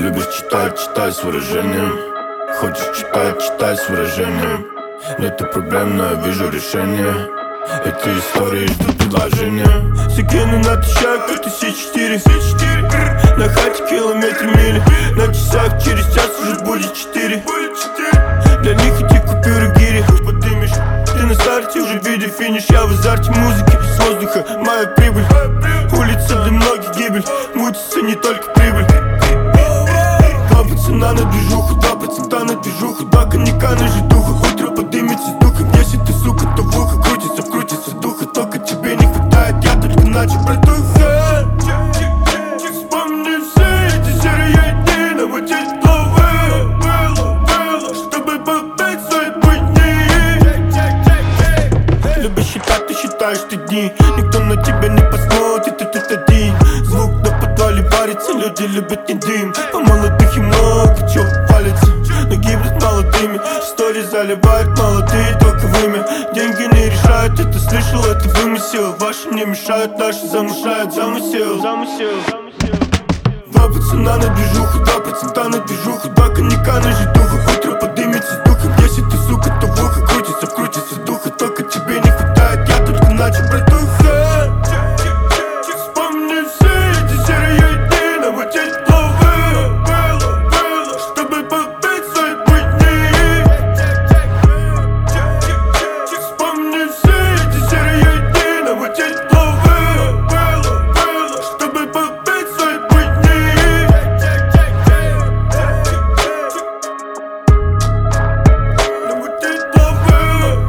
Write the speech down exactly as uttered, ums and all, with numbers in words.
любишь читать, читай с выражением. Хочешь читать, читай с выражением. Нету проблем, но я вижу решение. Эти истории ждут предложения. Закину на тысячак, это Си четыре. На хате километр мили. На часах через час уже будет четыре. Для них эти купюры гири. Подымешь, ты на старте уже видя финиш. Я в азарте музыки, с воздуха моя прибыль. Улица для многих гибель. Мутится не только прибыль. Два пацана на движуху, два пацана на движуху. Два коньяка на жидуху. Утро подымется с духом. Если ты, сука, то в ухо крутится, крутится духа. Только тебе не хватает, я только начал протухать. Вспомни все эти серые дни. Наводить новые, чтобы побыть свои будни. Любишь считать, ты считаешь ты дни. Никто на тебя не посмотрит, и ты один. Звук на подвале варится, люди любят не дым. А молодых и много чего палится, но гибнут молодыми. Истории заливают молодые только вымя. Деньги не решают, это слышал, это вымысел. Ваши не мешают, наши замышляют замысел. Замысел. Два пацана на движуху, два пацана на движуху. Два коньяка на жидуху, утро подымется с духом. Если ты, сука, то в ухо крутится, крутится духа. Только тебе не хватает, я только начал протухать. Вспомни все эти серые дни. Наводить новые, чтобы побыть свои будни. Вспомни все эти серые дни. Наводить новые, чтобы побыть свои будни. Наводить новые.